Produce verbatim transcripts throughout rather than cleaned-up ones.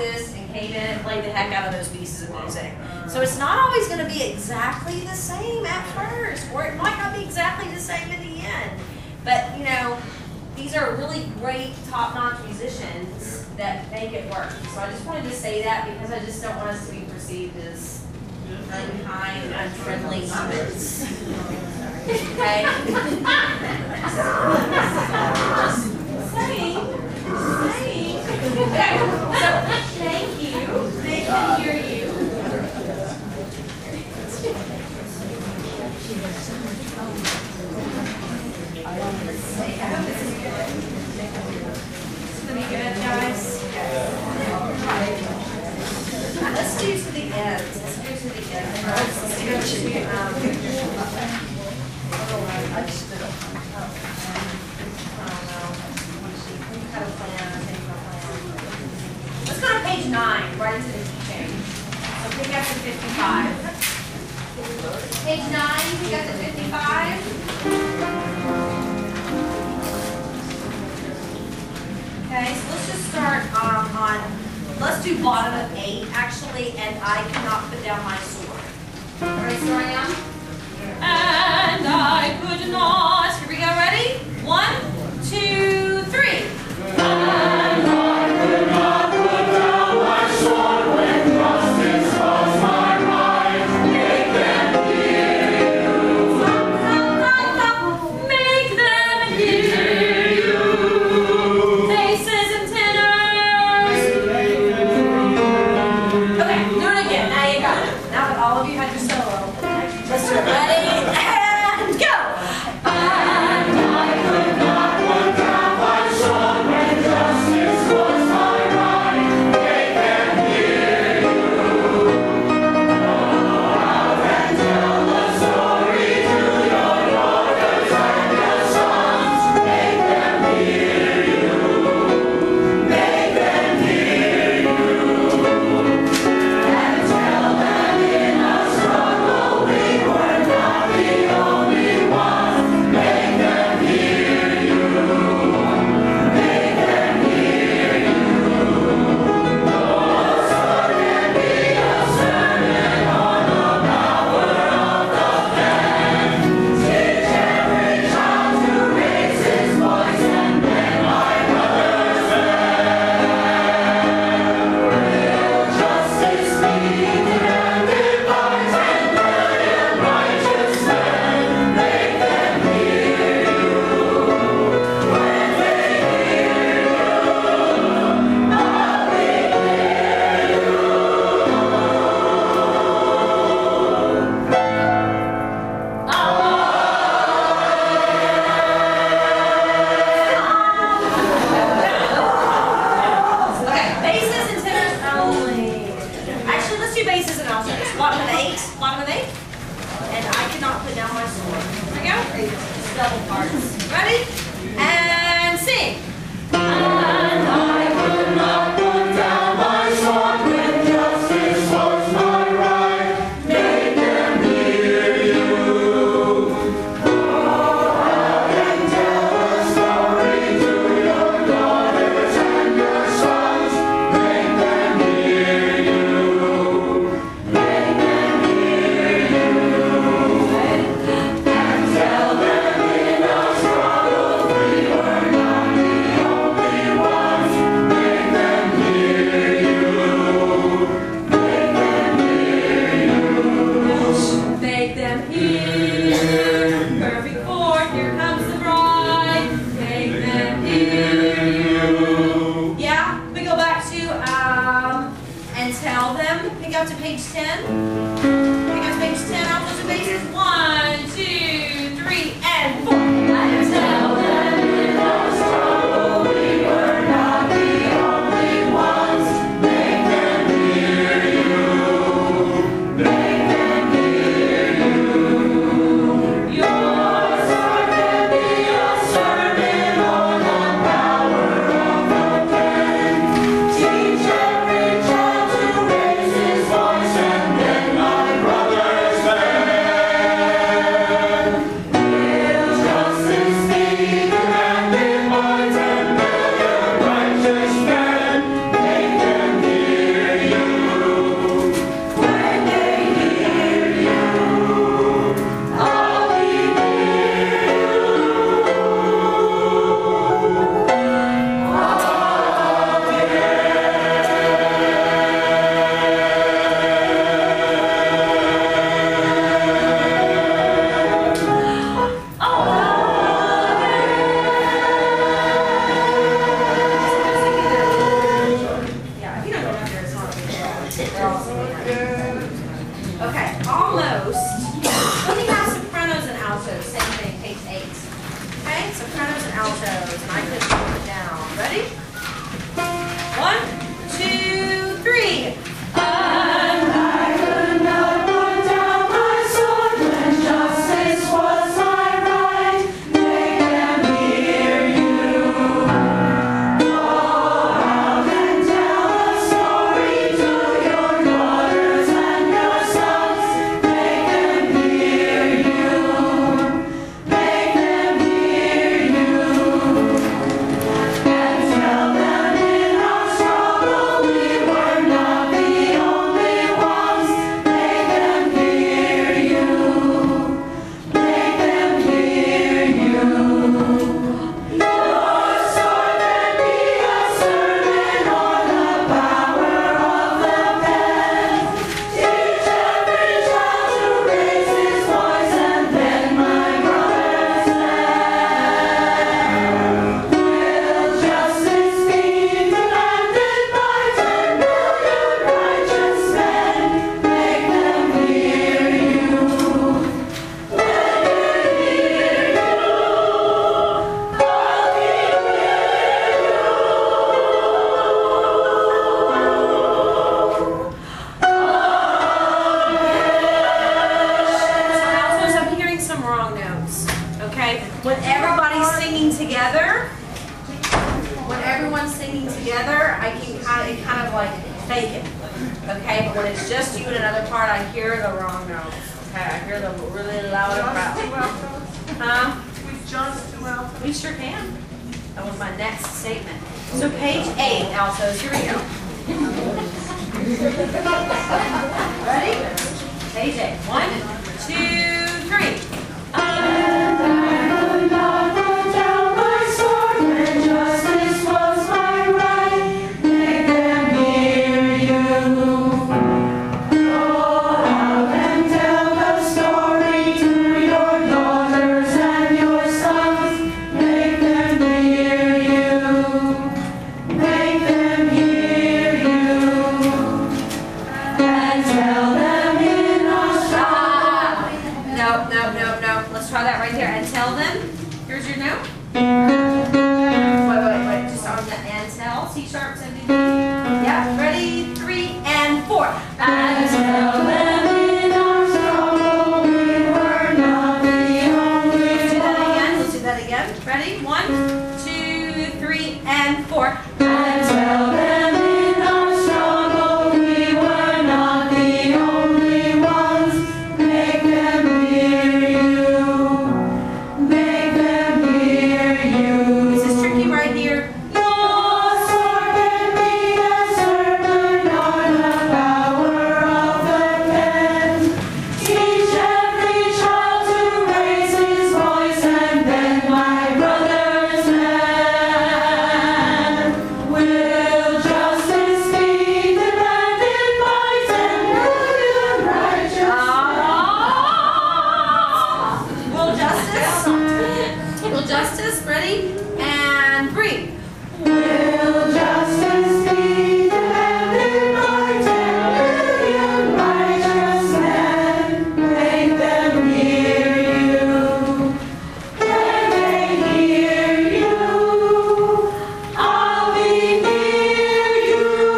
practice and came in and played the heck out of those pieces of music. So it's not always going to be exactly the same at first, or it might not be exactly the same in the end. But, you know, these are really great top-notch musicians that make it work. So I just wanted to say that because I just don't want us to be perceived as unkind, unfriendly humans. Okay? Just saying. Saying. Okay. So, thank you. They can hear you. Good, guys. Let's do to the end. Let's do to the end. Let's do to um. I just did a I don't know. We had a plan. I think our plan. Let's go to page nine. Right into the key change. So pick up to fifty-five. Page nine. Pick up to fifty-five. Okay, so let's just start um, on, let's do bottom of eight, actually, and I cannot put down my sword. All right, starting on? And I could not. Here we go, ready? One, two, three. And I could not put down my sword when justice was my right. Make them hear you. Stop, stop, stop, stop. Make them hear you. All of you had your solo. Let's do it. Ready? And go! And I could not put down my sword when justice was my right. Make them hear you. Out and tell the story to your daughters and your sons. Make them hear you. Make them hear you. And tell them then together, when everyone's singing together, I can kind of, it kind of like fake it. Okay, but when it's just you and another part, I hear the wrong notes. Okay, I hear the really loud crowd. Huh? We've just two altos. We sure can. That was my next statement. So page eight, altos, here we go. Ready? Page eight. One, two, three. And I would not put down my sword when justice was my right. Make them hear you. Go out and tell the story to your daughters and your sons. Make them hear you. Make them hear you. And tell them in Australia. No, no, no, no. Let's try that right there. And tell them. Here's your note. Wait, wait, wait. Just on the and tell. C sharp, seventy. Yeah. Ready? Three and four. And tell them in our struggle we were not the only. Let's do that again. Let's do that again. Ready? One, two, three, and four. And tell them in our struggle we were not the only ones. Make them hear you. Make them hear you. This is tricky right here. Your sword can be a sermon on the power of the pen. Teach every child to raise his voice and then my brothers man. Will justice be demanded by ten million righteous men? Will justice? Will justice? Ready? And breathe. Will justice be demanded by ten million righteous men? Make them hear you. When they hear you, I'll be near you.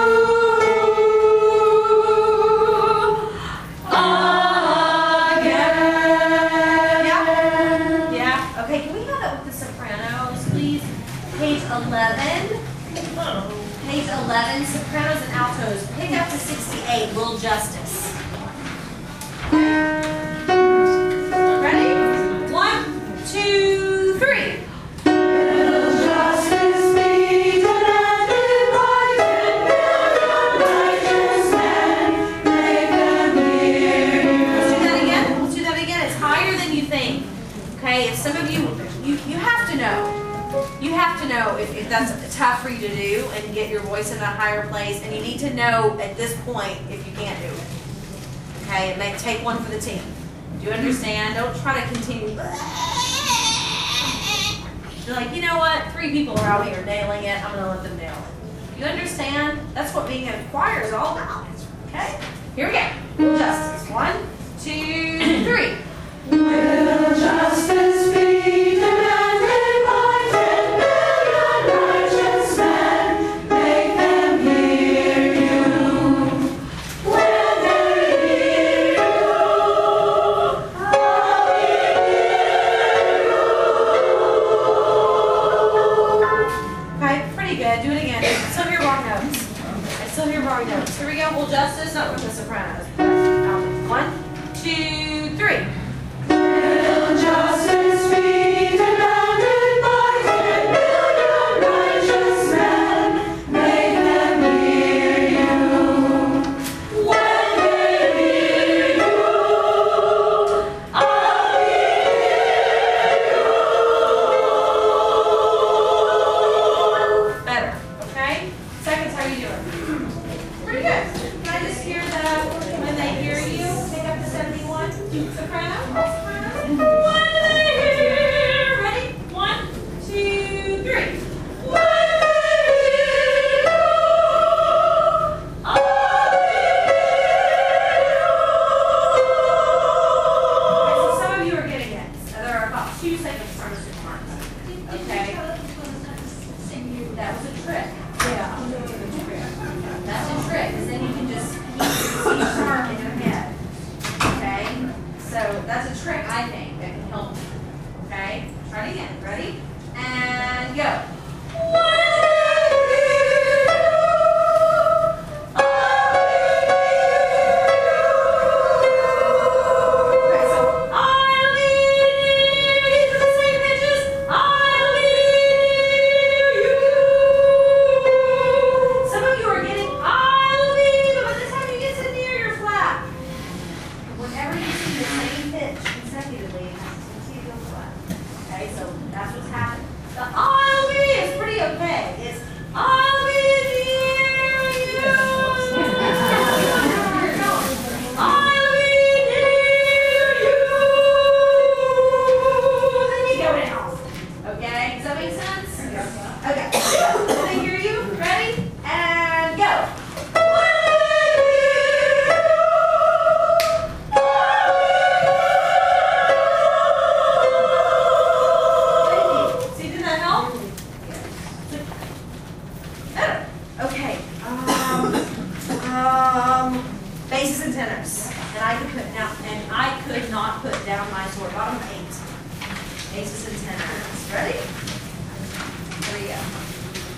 Again. Yeah? Yeah? Okay, can we have that with the sopranos, please? Page eleven. Page eleven, sopranos and altos. Pick up to sixty-eight, Will Justice. Ready? One, two, three. Will justice be demanded by ten million righteous men? Make them hear you. Let's do that again. Let's do that again. It's higher than you think. Okay, if some of you, you, you have to know. You have to know if, if that's tough for you to do and get your voice in a higher place, and you need to know at this point if you can't do it. Okay, it may take one for the team. Do you understand? Don't try to continue. You're like, you know what? Three people are out here nailing it. I'm going to let them nail it. You understand? That's what being in a choir is all about. Okay? Here we go. Will justice. One, two, three. Will justice be demanded by ten million righteous men? Make them hear you. When they hear you, I'll be near you. Okay, pretty good. Do it again. I still hear wrong notes. I still hear wrong notes. Here we go. Will justice, not with the sopranos. One, two, three. Will justice be demanded by ten million righteous men? Make them hear you. When they hear you, I'll be near you. Better, okay? Seconds, how you doing? Pretty good. Can I just hear the, when they hear you, pick up the seventy-one? Soprano? Soprano? When they hear, ready? One, two, three. When they hear you, I'll be near you. Okay, so some of you are getting it. There are about two seconds from the marks. Okay? That was a trick. Yeah. That's a trick, because then you can just keep C sharp in your head. Okay? So that's a trick, I think, that can help you. Okay? Try it again. Ready? And go. Basses and tenors. Ready? Here we go.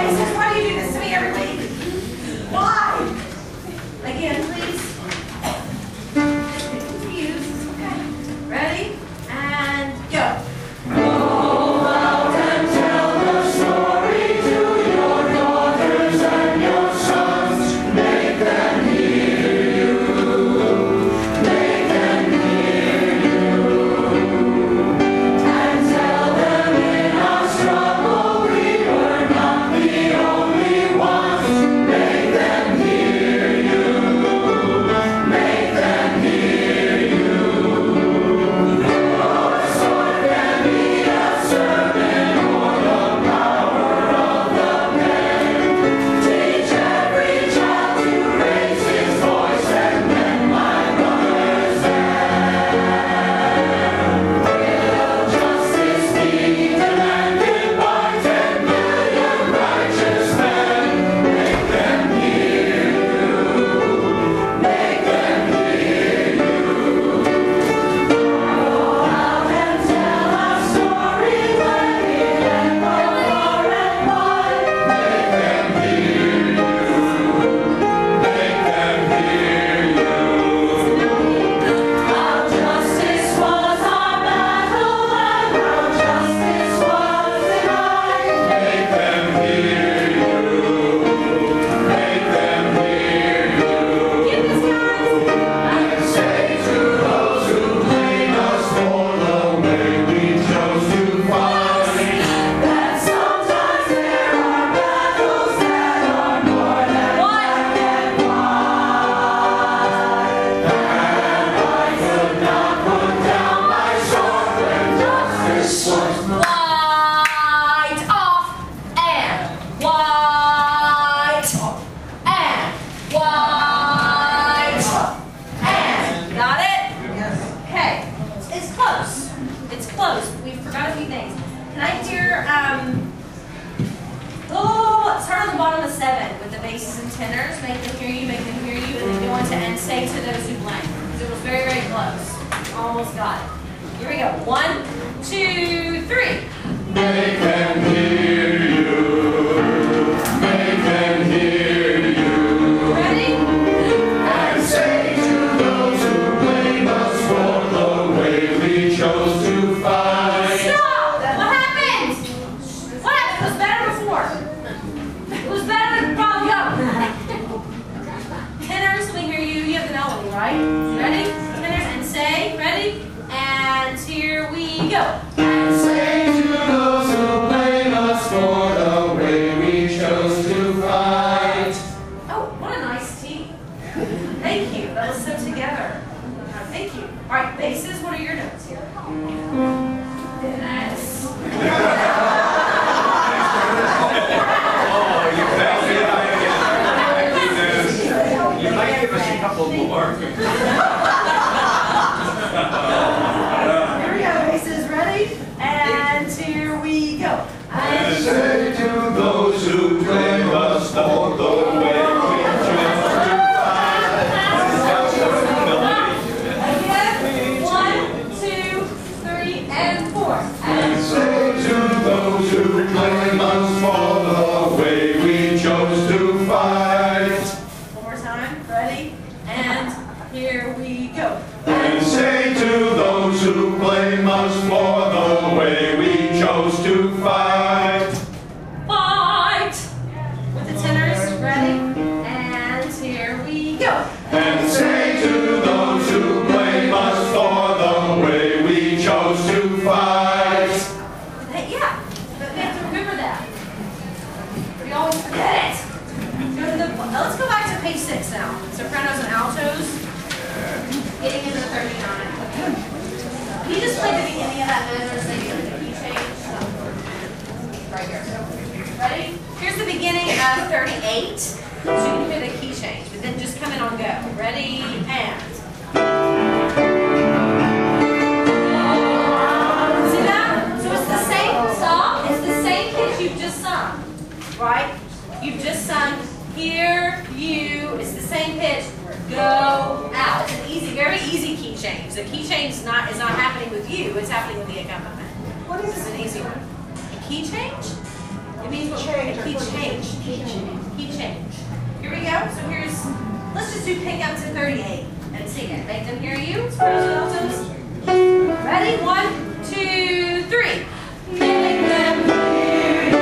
Basis, why do you do this to me every week? Why? Again, please. Just get confused. Okay. Ready? And go. Go out and tell the story to your daughters and your sons. Make them hear you. Make them hear you. And tell them in our struggle we were not the only ones. Make them hear you. Make them hear you. Your sword can be a servant or the power of the pen. Teach every child to raise his voice and then my brothers said, will justice be demanded by ten million righteous men? Make them hear you. Make them hear you. Go out and tell our story when we end far and wide. Make them hear you. Make them hear you. How justice was our battle and how justice was denied. Make them hear you. Make them hear you. And say to those who blame us for the way we chose to fight, that sometimes there are battles that are more than black and white. And I could not put down my sword when justice was white off and white and white and got it? Yes. Okay, it's close. It's close. We forgot a few things. Can I hear um? Oh, start on the bottom of seven with the basses and tenors. Make them hear you. Make them hear you, and then go on to and say to those who blame. Because it was very very close. Almost got it. Here we go. One, two, three. Make them hear you. Make them hear you. Ready? And say to those who blame us for the way we chose to fight. Stop! What happened? What happened? It was better before. It was better than probably go. Tenors, let me hear you. You have the melody, right? Ready? Tenors and say. Ready? And here we go. And say to those who blame us for the way we chose to fight. Oh, what a nice team. Thank you. That was so together. Thank you. All right, basses, what are your notes here? Yes. You might give us a couple more. Here we go, basses, ready? And here we go. And say to those who blame us for the way we chose to fight. Again, one, two, three, and four. And say to those who blame us for the way we chose to fight. One more time, ready? And here we go. And say to those who blame us for the way we chose to fight. Fight! With the tenors, ready? And here we go. And say to those who blame us for the way we chose to fight. Hey, yeah, but we have to remember that. We always forget it. Go to the, let's go back to page six now. Sopranos and altos. Getting into the thirty-nine. Can you just play the beginning of that measure so you get the key change? Right here. Ready? Here's the beginning of thirty-eight. So you can hear the key change, but then just come in on go. Ready? And. See that? So it's the same stop. It's the same pitch you've just sung. Right? You've just sung here, you. It's the same pitch. Go out. It's an easy, very easy key change. The key change is not is not happening with you. It's happening with the accompaniment. What is this? An easy one. A key change? It means what? Change. Key change. Key change. Key change. Here we go. So here's, let's just do pick up to thirty-eight and sing it. Make them hear you. Sopranos and altos. Ready? One, two, three. Make them hear you.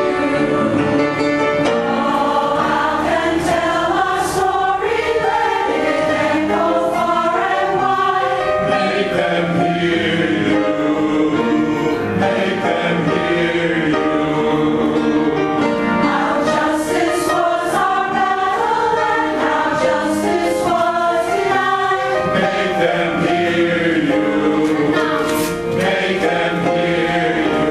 Go out and tell our story. Let it echo far and wide. Make them hear you. Make them hear you. How justice was our battle and how justice was denied. Make them hear you. Make them hear you.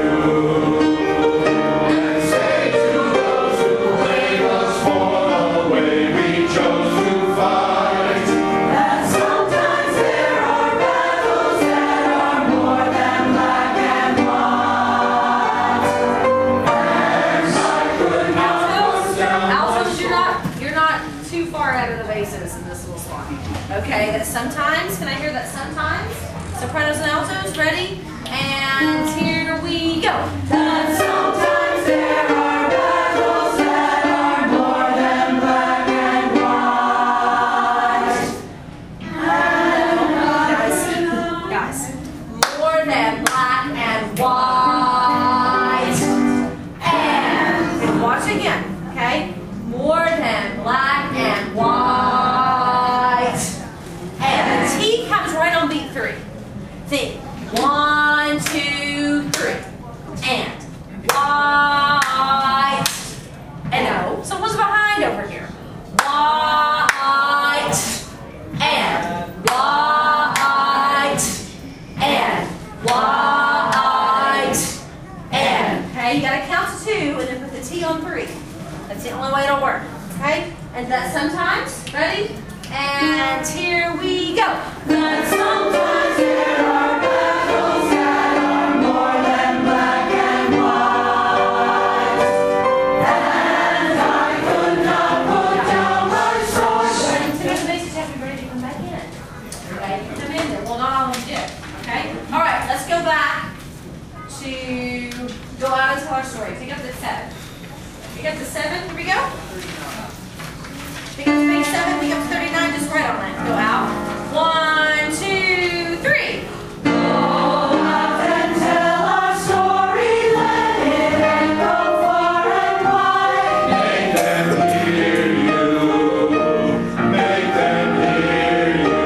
And say to those who blame us for the way we chose to fight, That sometimes there are battles that are more than black and white. Altos, you're not, you're not too far out of the basses in this little spot. Okay, that sometimes, can I hear that sometimes? Sopranos and altos, ready? And here we go. That sometimes there are battles that are more than black and white. Guys, guys, more than black and white. And watch again, okay? More than black and white. And the T comes right on beat three. Think. One, two, three. And white. And no, someone's behind over here. White. And white. And white. And, okay, you gotta count to two and then put the T on three. That's the only way it'll work, okay? And that sometimes, ready? And here we go. That sometimes there are battles that are more than black and white. And I could not put down my sword. When to the bases, you have to be ready to come back in. Okay, you can come in there. Well, not all of you did, okay? All right, let's go back to go out and tell our story. Pick up the seven. Pick up the seven. Here we go. Pick up to page seven. Pick up to thirty-nine. Just right on that. Go out. One, two, three. Go out and tell our story. Let it echo far and wide. make them hear you. Make them hear you.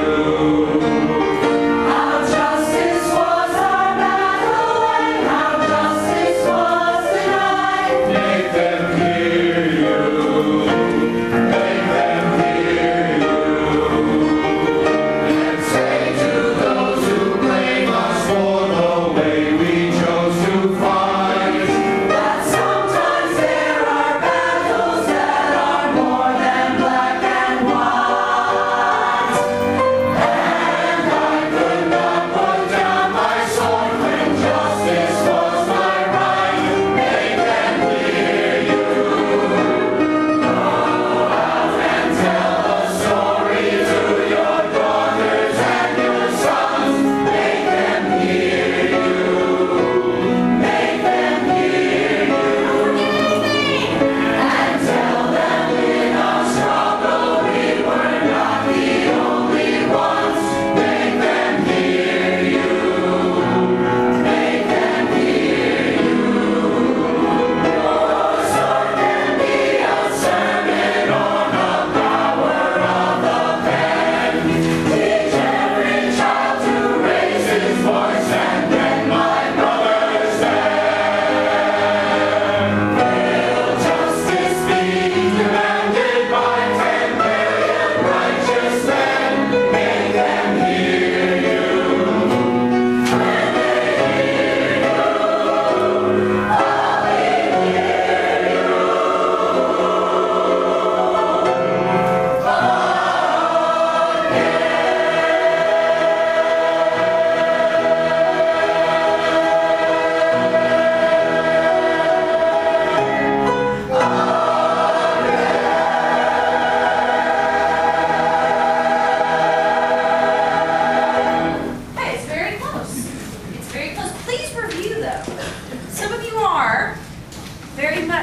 How justice was our battle and how justice was denied. Make them hear you. Make them hear you. And say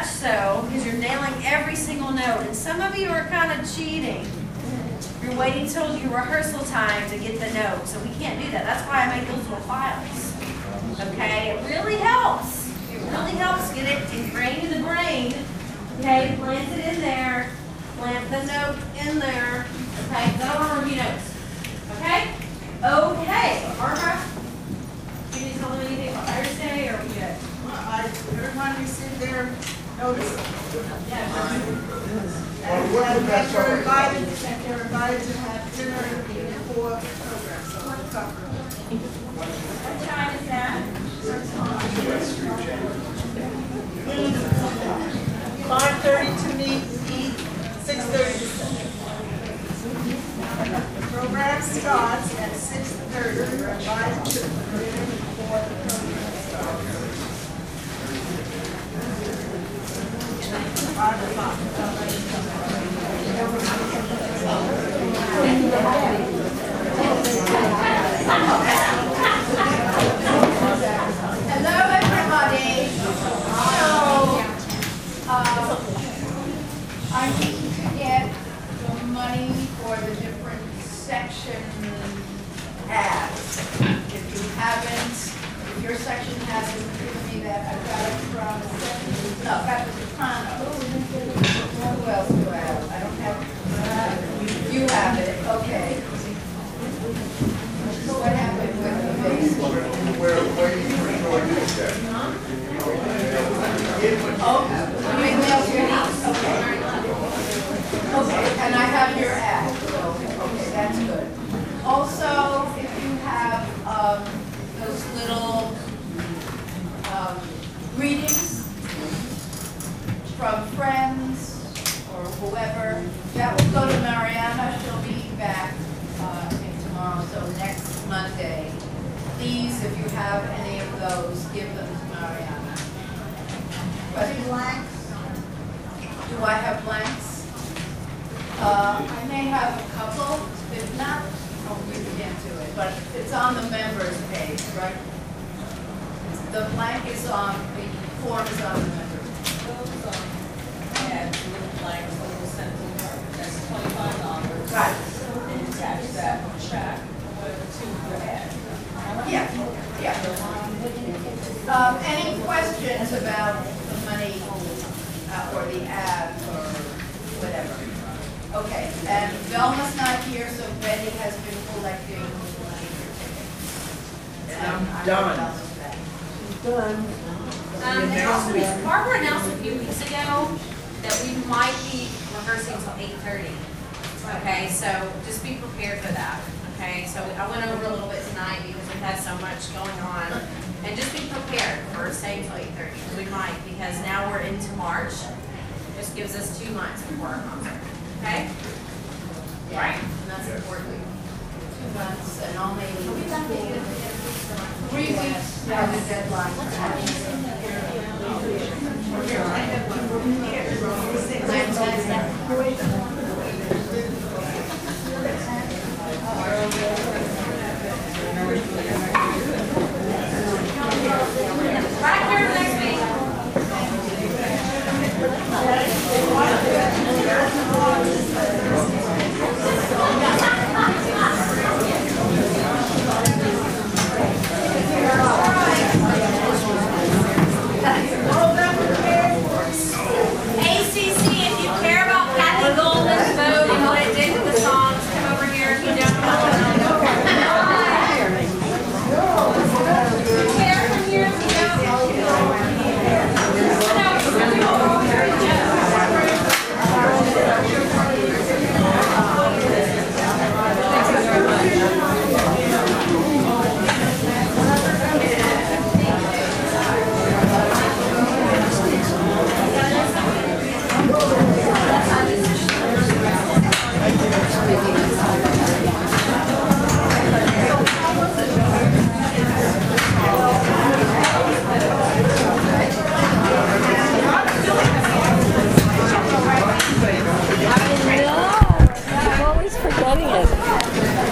much so because you're nailing every single note. And some of you are kind of cheating. You're waiting till your rehearsal time to get the note. So we can't do that. That's why I make those little files. Okay? It really helps. It really helps get it ingrained in the brain. Okay? Plant it in there. Plant the note in there. Okay? Then I want to review notes. Okay? Okay. Barbara? Do you need to tell them anything about Thursday, or are we good? I, everyone received their notice. Yeah. And and that they're invited, that they're invited to have dinner before the program, so we'll cover it. What time is that? Five thirty to meet, eat, six thirty to finish. The program starts at six thirty. You're invited to dinner before the program starts. Five o'clock. Hello, everybody. So, uh, I need to get the money for the different section ads. If you haven't, if your section hasn't given me that, I've got it from, no, that was Soprano. Who else do I have? I don't have, you have it, okay. So what happened with the base? We're waiting for George's check. Oh, you make mail to your house, okay. Okay, and I have your ad, so, okay, that's good. Also, if you have, um, those little, um, greetings from friends or whoever, that will go to Mariana. She'll be back, uh, I think tomorrow, so next Monday. Please, if you have any of those, give them to Mariana. But blanks? Do I have blanks? Uh, I may have a couple. If not, oh, you can't do it, but it's on the members page, right? The blank is on, the form is on the members page. Those, um, add little blanks, a little sentence, that's twenty-five dollars. Right. And attach that check to your ad. Yeah, yeah. Um, any questions about the money, uh, or the ad, or whatever? Okay, and Velma's not here, so Betty has been collecting money for tickets. And I'm I done. will tell them Done. Um, they also, Barbara announced a few weeks ago that we might be rehearsing till eight thirty. Okay, so just be prepared for that. Okay, so I went over a little bit tonight because we've had so much going on. And just be prepared for staying till eight thirty. We might, because now we're into March. Just gives us two months before our concert. Okay? Right? And that's important. two months and only three weeks from the deadline.